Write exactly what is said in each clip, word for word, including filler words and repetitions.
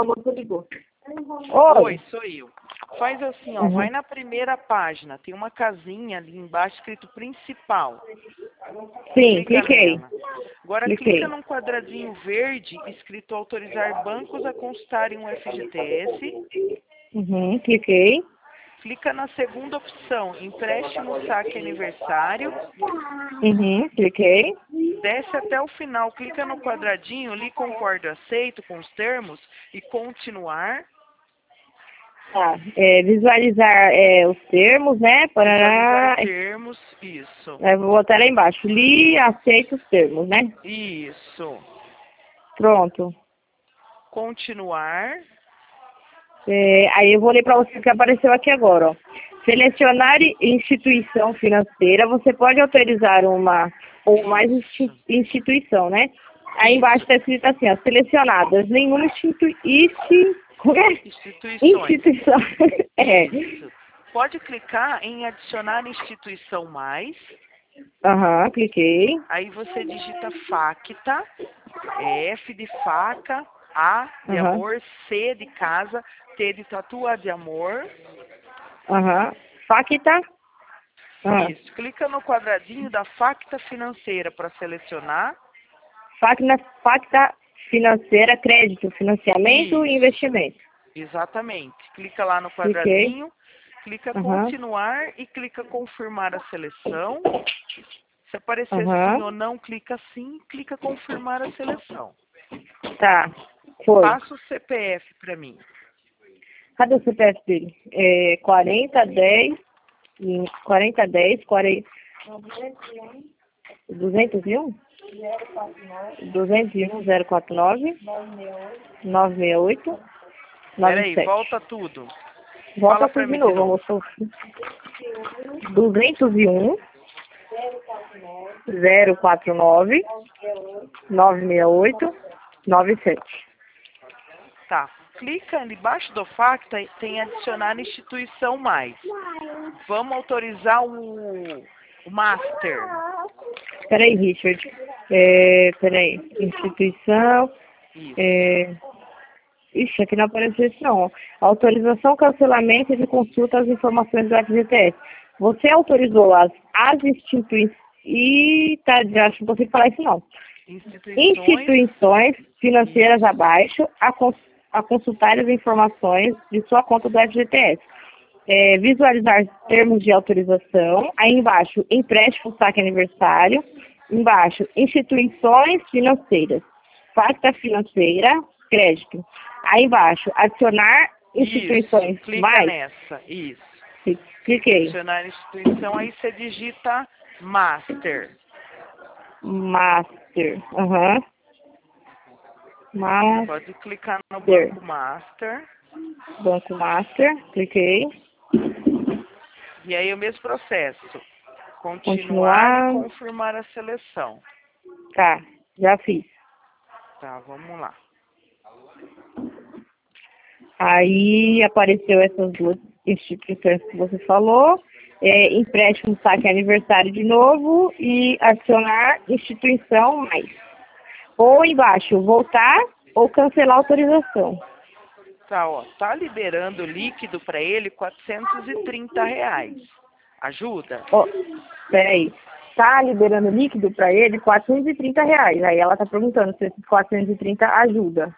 a moça ligou. Oi. Oi, sou eu. Faz assim, ó, Uhum. vai na primeira página, tem uma casinha ali embaixo escrito principal. Sim, Clica cliquei. nela. Agora Cliquei. clica num quadradinho verde escrito autorizar bancos a consultarem um F G T S. Uhum, cliquei. Clica na segunda opção, empréstimo saque aniversário. Uhum, cliquei. Desce até o final, clica no quadradinho, ali concordo, aceito com os termos e continuar. Tá. É, visualizar é, os termos, né? Para... Visualizar termos, isso. Eu vou botar lá embaixo. Li, aceito os termos, né? Isso. Pronto. Continuar. É, aí eu vou ler para você o que apareceu aqui agora, ó. Selecionar instituição financeira, você pode autorizar uma ou mais insti- instituição, né? Aí embaixo está escrito assim, ó, selecionadas nenhuma institui isti- como é? Instituições. instituição. É. Isso. Pode clicar em adicionar instituição mais. Aham, cliquei. Aí você digita FACTA, é F de faca, A de Aham, amor, C de casa, T de tatu, A de amor. aham. Facta. Ah, Isso. Clica no quadradinho da FACTA financeira para selecionar. Facta, facta financeira, crédito, financiamento e Isso. investimento. Exatamente. Clica lá no Cliquei. quadradinho, clica Aham, continuar e clica confirmar a seleção. Se aparecer sim aham. ou não, clica sim, clica confirmar a seleção. Tá, foi. Passa o C P F para mim. Cadê o C P F dele? É quarenta, dez, quarenta, dez, quarenta, duzentos e um? duzentos e um, zero quatro nove, nove seis oito, nove Peraí, sete. volta tudo. Volta Fala para tudo de mim de novo, novo. moço. duzentos e um, zero quatro nove, nove seis oito, nove sete. Tá. Clica ali embaixo do FACTA e tem adicionar instituição mais. Vamos autorizar o, o Master. Peraí, Richard. É, peraí. Instituição. Isso. É, ixi, aqui não apareceu isso não. Autorização, cancelamento de consulta às informações do F G T S. Você autorizou as, as instituições... Ih, tá, já acho que não consigo falar isso não. Instituições. Instituições financeiras abaixo a, cons, a consultar as informações de sua conta do F G T S. É, visualizar termos de autorização. Aí embaixo, empréstimo, saque aniversário. Embaixo, instituições financeiras. Facta financeira, crédito. Aí embaixo, adicionar instituições Isso. Clica mais. nessa. Isso. Cliquei. Adicionar instituição, aí você digita Master. Master. Aham. Master. Pode clicar no banco Master. Banco Master. Cliquei. E aí o mesmo processo. Continuar, Continuar. confirmar a seleção. Tá, já fiz. Tá, vamos lá. Aí apareceu essas duas instituições que você falou. É, empréstimo, saque aniversário de novo e adicionar instituição mais. Ou embaixo, voltar ou cancelar a autorização. Tá, ó. Tá liberando líquido para ele quatrocentos e trinta reais. Ajuda? Ó, peraí. Tá liberando líquido para ele quatrocentos e trinta reais. Aí ela tá perguntando se esses quatrocentos e trinta ajuda.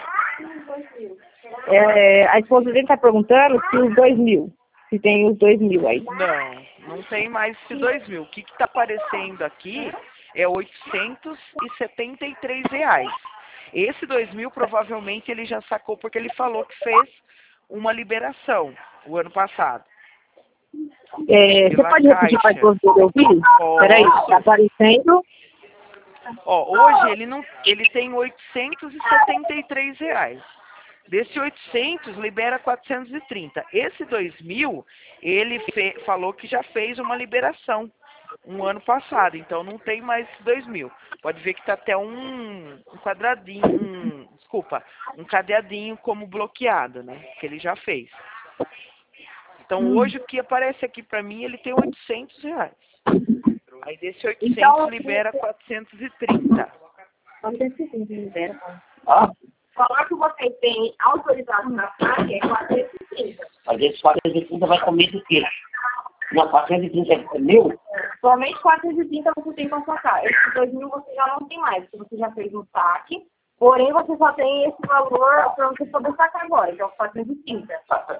É, a esposa dele tá perguntando se os dois mil. Se tem os dois mil aí. Não, não tem mais esse dois mil. O que que tá aparecendo aqui é oitocentos e setenta e três reais. Esse dois mil provavelmente ele já sacou porque ele falou que fez uma liberação o ano passado. É, você pode repetir para a esposa dele ouvir? Peraí, tá aparecendo. Ó, hoje ele não, ele tem oitocentos e setenta e três reais. Desse oitocentos, libera quatrocentos e trinta. Esse dois mil, ele fe, falou que já fez uma liberação um ano passado. Então, não tem mais dois mil. Pode ver que está até um, um quadradinho, um, desculpa, um cadeadinho como bloqueado, né? Que ele já fez. Então, Hum. hoje o que aparece aqui para mim, ele tem oitocentos reais. Aí, desse oitocentos, Então, libera quatrocentos e trinta. Ó, valor que vocês têm autorizado na saque é quatrocentos e trinta. Mas esse quatrocentos e trinta vai comer do quê? Não, quatrocentos e trinta é meu? Somente quatrocentos e trinta você tem para sacar. Esses dois mil você já não tem mais, porque você já fez um saque. Porém, você só tem esse valor para você poder sacar agora, que é o quatrocentos e trinta.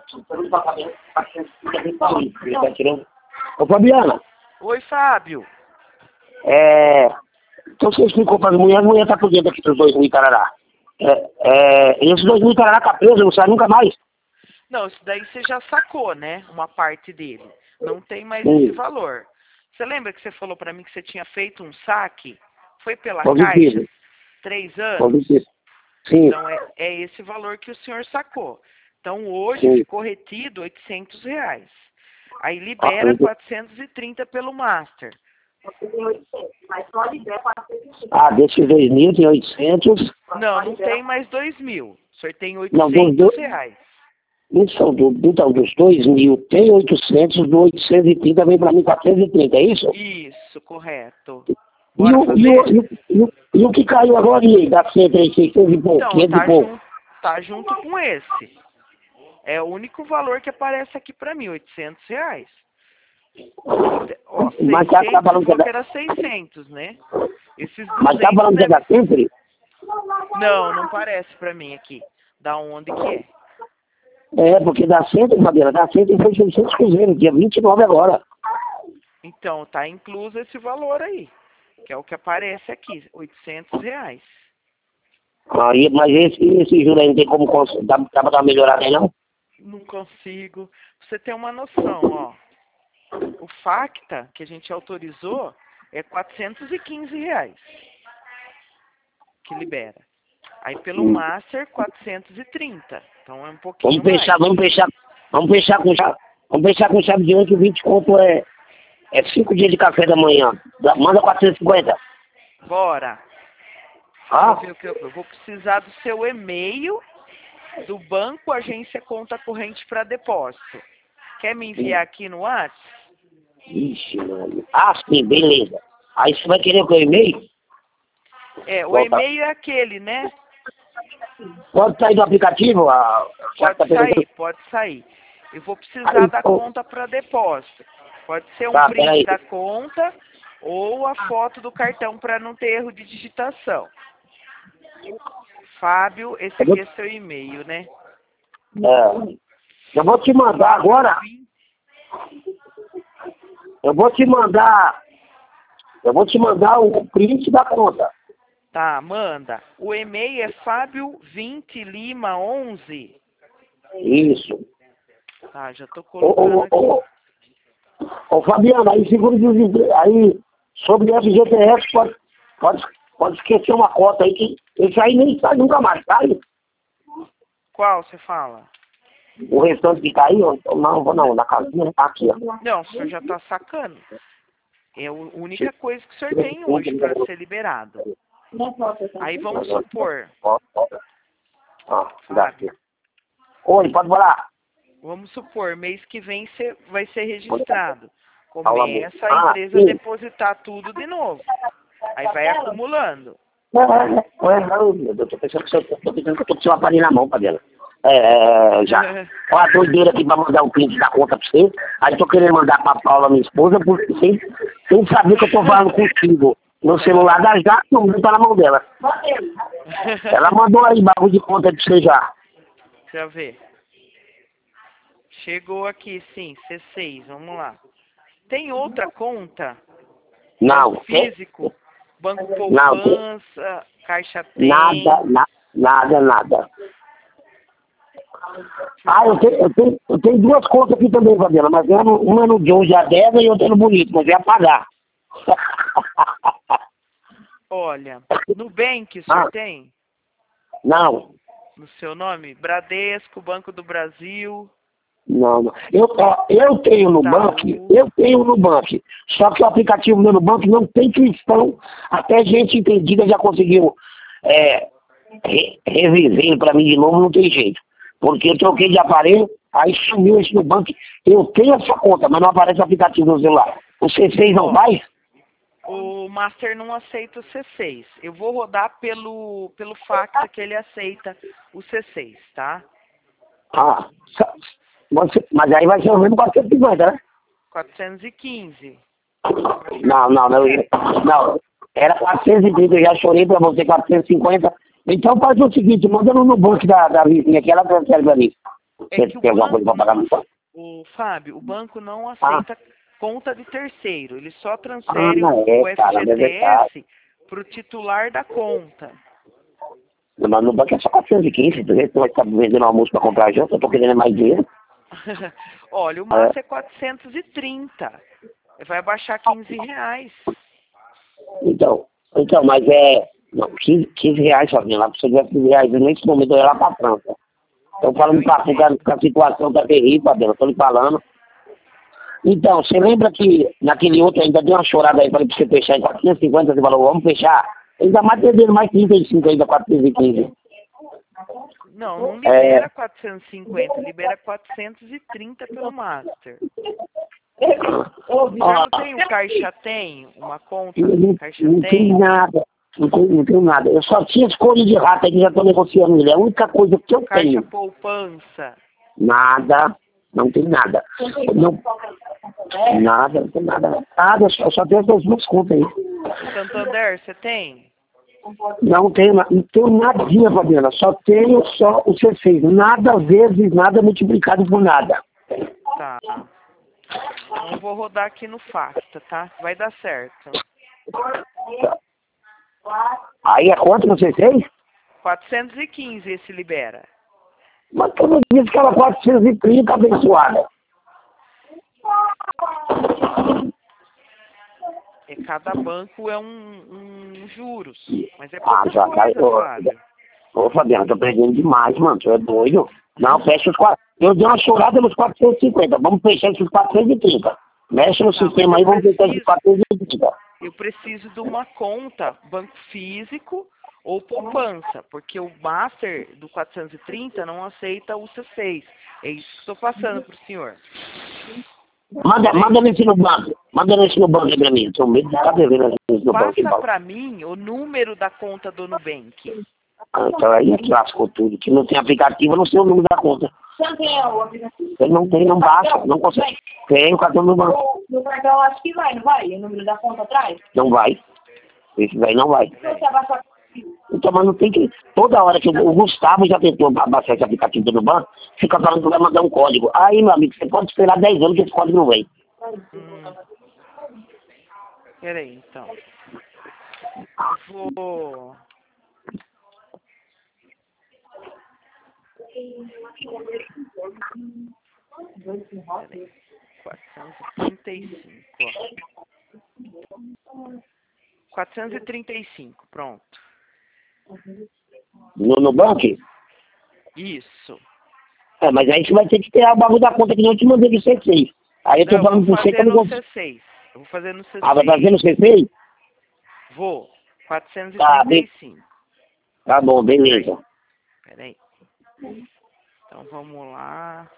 Ô, Fabiana. Oi, Fábio. É... Então você explicou para as mulheres, a mulher está por dentro aqui dos dois mil Itarará. É, é... Esses dois mil Itarará tá preso, não sai nunca mais. Não, isso daí você já sacou, né? Uma parte dele. Não tem mais Sim. esse valor. Você lembra que você falou para mim que você tinha feito um saque? Foi pela Positivo. Caixa? Três anos? Positivo. Sim. Então é, é esse valor que o senhor sacou. Então hoje Sim. ficou retido oitocentos reais. Aí libera Ah, quatrocentos e trinta pelo Master. Você tem oitocentos, mas só libera quatrocentos e trinta. Ah, desses dois mil tem oitocentos. Não, não tem mais dois mil. O senhor tem Não, dos oitocentos dois- reais. Então, do, então, dos dois mil tem oitocentos, do oitocentos e trinta vem para mim quatrocentos e trinta, é isso? Isso, correto. E Bora o, fazer? e, o, e, o, e, o, e o que caiu agora aí, da cento e seiscentos e pouco, Então, quinhentos tá e pouco? junto, tá junto com esse. É o único valor que aparece aqui pra mim, oitocentos reais. Ó, Mas tá seiscentos, falando que é falou da- que era seiscentos, né? Esses Mas tá falando que é da deve- sempre? Não, não parece pra mim aqui. Da onde que é? É, porque da cento, Fabiana, da cento foi seiscentos cruzeiros, dia vinte e nove agora. Então, tá incluso esse valor aí. Que é o que aparece aqui, oitocentos reais. Aí, mas esse, esse juro aí não tem como cons- dá, dá pra dar uma melhorada aí, não? Não consigo. Pra você ter uma noção, ó. O Facta, que a gente autorizou, é quatrocentos e quinze reais. Que libera. Aí pelo Hum. Master, quatrocentos e trinta. Então é um pouquinho Vamos fechar, mais. vamos fechar, vamos fechar com chave, vamos fechar com chave de ouro que vinte conto é, é cinco dias de café da manhã. Dá- Manda quatrocentos e cinquenta. Bora. Ah, Deixa eu ver o que eu, eu vou precisar do seu e-mail, do banco, agência, conta corrente para depósito. Quer me enviar aqui no WhatsApp? ixi, mano. Ah, sim, beleza. Aí você vai querer o que eu e-mail? É, o Volta. e-mail é aquele, né? Pode sair do aplicativo? A... já tá Pode sair, perguntando. pode sair. Eu vou precisar Aí, da pô. conta para depósito. Pode ser um Tá, print peraí. da conta ou a foto do cartão para não ter erro de digitação. Fábio, esse aqui é seu e-mail, né? É. Eu vou te mandar agora. Eu vou te mandar. Eu vou te mandar o print da conta. Tá, manda. O e-mail é fábio vinte lima onze. Isso. Tá, já tô Ô, colocando ô, aqui. ô, ô, Fabiano, aí seguro desemprego. Aí, sobre F G T S, pode, pode, pode esquecer uma cota aí que esse aí nem sai nunca mais, sai. Qual você fala? O restante que caiu, não, vou não, na casinha, tá aqui, ó. Não, o senhor já tá sacando. É a única coisa que o senhor tem hoje para ser liberado. Aí vamos supor, Ó, ó. Ó, dá aqui. Oi, pode falar. vamos supor, mês que vem você vai ser registrado. Fala, Começa amor. a Ah, empresa a sim. depositar tudo de novo. Aí vai acumulando. Não, é, é, não, meu Deus, tô pensando que eu tô pensando que eu tô com seu aparelho na mão, Fabiana. É, é, já. Ó, a doideira aqui pra mandar o print da conta pra você. Aí tô querendo mandar pra Paula, minha esposa, porque sem, sem saber que eu tô falando contigo. No celular da Jaque, o número tá na mão dela. Ela mandou aí bagulho de conta pra você já. Deixa eu ver. Chegou aqui, sim, C seis, vamos lá. Tem outra conta? Não, Banco tem- físico? Banco Não, tem- Poupança, Caixa Tem? nada, na, nada, nada. Ah, eu tenho, eu, tenho, eu tenho duas contas aqui também, Fabiana, mas uma no, uma no John já deve e outra no Bonito, mas ia pagar. Olha, Nubank, o senhor Ah. tem? Não, No seu nome? Bradesco, Banco do Brasil. não, não. Eu, ó, eu tenho no Tá. banco, eu tenho no banco, só que o aplicativo meu no banco não tem cristão, até gente entendida já conseguiu é, re, reviver para mim de novo, não tem jeito. Porque eu troquei de aparelho, aí sumiu esse no banco. Eu tenho essa conta, mas não aparece o aplicativo no celular. O C seis não faz? o Master não aceita o C seis. Eu vou rodar pelo, pelo Facta que ele aceita o C seis, tá? Ah, só- você, mas aí vai ser o mesmo quatrocentos e cinquenta, né? quatrocentos e quinze. Não, não, não, eu- não. Era quatrocentos e trinta, eu já chorei pra você, quatrocentos e cinquenta. Então faz o seguinte, manda no banco da, da vizinha que ela transfere pra mim. É Você que o tem alguma coisa banco pra pagar não, no banco? o Fábio, o banco não aceita conta de terceiro. Ele só Ah, transfere não o, o é, cara, é verdade. F G T S pro titular da conta. Mas no banco é só quatrocentos e quinze, do jeito que você tá vendendo almoço pra comprar junto, eu tô querendo mais dinheiro. Olha, o Master é quatrocentos e trinta. Vai baixar quinze reais. Então, então, mas é. Não, quinze, quinze reais sozinho lá, se eu tivesse quinze reais, nesse momento eu ia lá pra França. Então falando pra fugar que a situação tá terrível, Fabiano, eu tô lhe falando. Então, você lembra que naquele outro ainda deu uma chorada aí, falei pra você fechar em quatrocentos e cinquenta, você falou, vamos fechar. Ainda mais perdendo mais trinta e cinco ainda, quatrocentos e quinze. Não, não libera quatrocentos e cinquenta, libera quatrocentos e trinta pelo Master. Você não tem o Caixa Tem? Uma conta Não, Caixa não tem Tem? nada. Não tem, não tem nada. Eu só tinha escolha de rato aí que já tô negociando ele. É a única coisa que eu Caixa tenho. Poupança? Nada. Não tem nada. Não, nada, não tem nada. Nada, eu só, eu só tenho essas duas contas aí. Santander, você tem? Não tenho, na- não tenho nadinha, Fabiana. Só tenho só o C seis. Nada vezes nada multiplicado por nada. Tá. Então vou rodar aqui no Facta, tá? Vai dar certo. Aí é quanto no C seis? quatrocentos e quinze esse libera. Mas todo dia que ela quatrocentos e trinta abençoada. É, cada banco é um, um juros. Mas é Ah, pouca já caiu. coisa, Fábio. Ô, Fabiano, tô perdendo demais, mano. Tu é doido? Não, fecha os quatro. Eu dei uma chorada nos quatrocentos e cinquenta. Vamos fechar esses quatrocentos e trinta. Mexe no Tá, mas sistema aí, eu vamos fechar esses preciso, quatrocentos e trinta. eu preciso de uma conta, banco físico ou poupança, porque o Master do quatrocentos e trinta não aceita o C seis. É isso que estou passando para o senhor. Manda, manda nesse no banco. Manda nesse no banco aí pra mim. Eu tô medo de ficar devendo nesse no banco. Passa para mim o número da conta do Nubank. Ah, então aí é que lascou tudo. Que não tem aplicativo, eu não sei o número da conta. Ele não tem, não baixa, não consegue. Tem o cartão do banco. No cartão acho que vai, não vai? O número da conta atrás? Não vai. Esse daí não vai. Se você abaixar. Então, mas não tem que. Toda hora que o o Gustavo já tentou baixar esse aplicativo do banco, fica falando que vai mandar um código. Aí, meu amigo, você pode esperar dez anos que esse código não vem. Hum. Peraí, então. Vou... Peraí. quatrocentos e trinta e cinco, ó. quatrocentos e trinta e cinco, pronto. No, no banco? Isso. É, mas aí você vai ter que ter a bagulho da conta que não te mandei do C seis. Aí eu tô Não, eu falando vou pra você que fazer eu não no vou. C seis. Eu vou fazer no C seis. Ah, vai fazer no C seis? Vou. quatrocentos e Tá, trinta e be... cinco. tá bom, beleza. Peraí. Então vamos lá.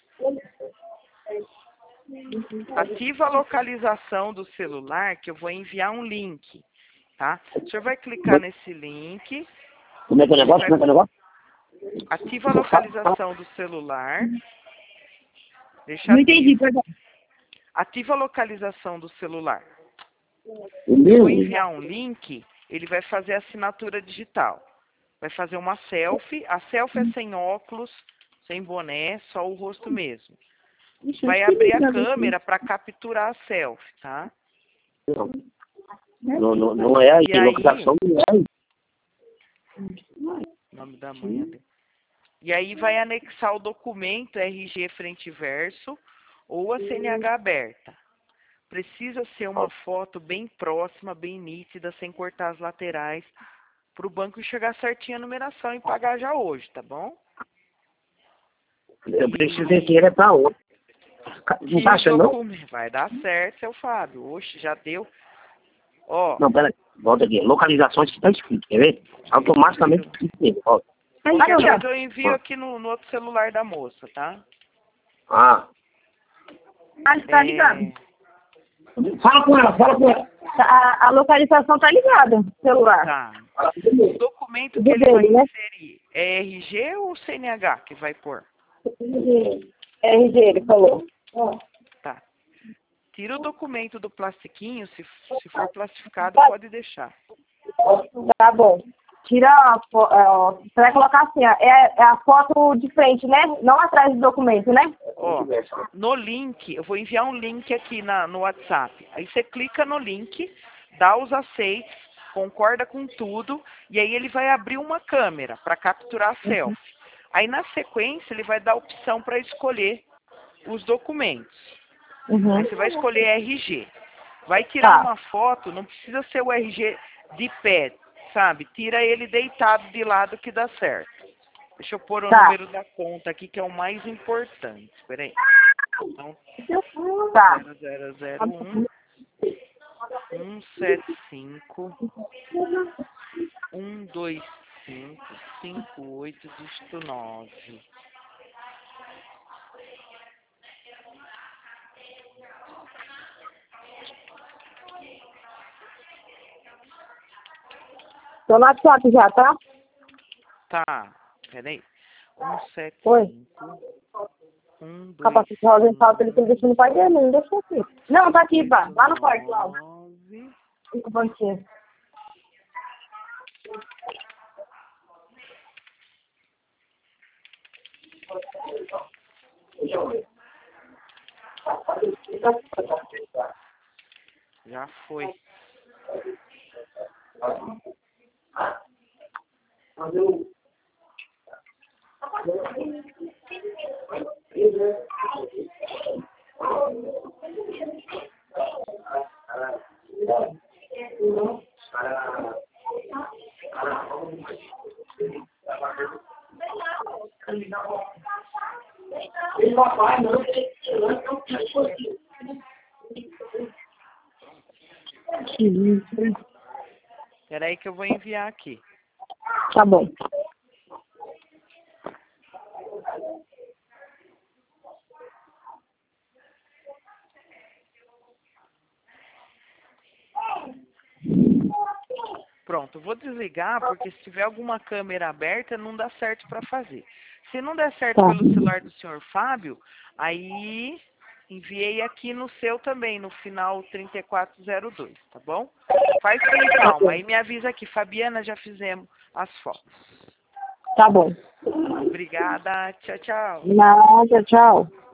Ativa a localização do celular que eu vou enviar um link, tá? O senhor vai clicar nesse link. Como é que é o negócio? Como é que é o negócio? Ativa a localização do celular. Deixa Não ativo. entendi, perdão. Ativa a localização do celular. O Eu meu? vou enviar um link, ele vai fazer a assinatura digital. Vai fazer uma selfie. A selfie é sem óculos, sem boné, só o rosto mesmo. Vai abrir a câmera para capturar a selfie, tá? Não, não, não é aí, E aí- locação não é aí. Nome da mãe dele. E aí vai anexar o documento R G frente e verso ou a C N H aberta. Precisa ser uma foto bem próxima, bem nítida, sem cortar as laterais, para o banco chegar certinho a numeração e pagar já hoje, tá bom? Eu preciso ter dinheiro é pra outro. Não tá achando, não? documento... Vai dar certo, seu Fábio. Oxe, já deu. Ó, Não, pera aí. Volta aqui. Localizações que está escrito, quer ver? Automaticamente escrito. Ó. qualquer coisa eu envio aqui no, no outro celular da moça, tá? Ah, Ah, está ligado. É, Fala com ela, fala com ela. A, a localização tá ligada no celular. Tá. O documento que ele Dele, vai né? inserir é R G ou C N H que vai pôr? R G, ele falou. Tá. Tira o documento do plastiquinho, se, se for plastificado, pode deixar. Tá bom. Tira a foto. Você vai colocar assim, ó, é, é a foto de frente, né? Não atrás do documento, né? Ó, no link, eu vou enviar um link aqui na, no WhatsApp. Aí você clica no link, dá os aceites, concorda com tudo, e aí ele vai abrir uma câmera para capturar a selfie. Aí na sequência ele vai dar a opção para escolher os documentos. Uhum. Aí você vai escolher R G. Vai tirar Tá. uma foto, não precisa ser o R G de pé, sabe? Tira ele deitado de lado que dá certo. Deixa eu pôr o Tá. número da conta aqui, que é o mais importante. Espera aí. Então, Tá. zero zero zero um, um sete cinco, um dois cinco, cinco oito, dígito nove. Tô no WhatsApp já, tá? Tá, peraí. um sete Oi. cinco, um dois Capacete Rosenthal, ele tem deixado no pai dele, não deixou aqui. Não, tá aqui, pá. Lá no quarto, lá. nove. Fica o banquinho. Já foi. Peraí que eu vou enviar aqui. Tá bom. Pronto, eu vou desligar porque se tiver alguma câmera aberta não dá certo para fazer. Se não der certo Tá. pelo celular do senhor Fábio, aí enviei aqui no seu também, no final trinta e quatro zero dois, tá bom? Faz com calma, aí me avisa aqui, Fabiana, já fizemos as fotos. Tá bom. Obrigada, tchau, tchau. Nada, tchau.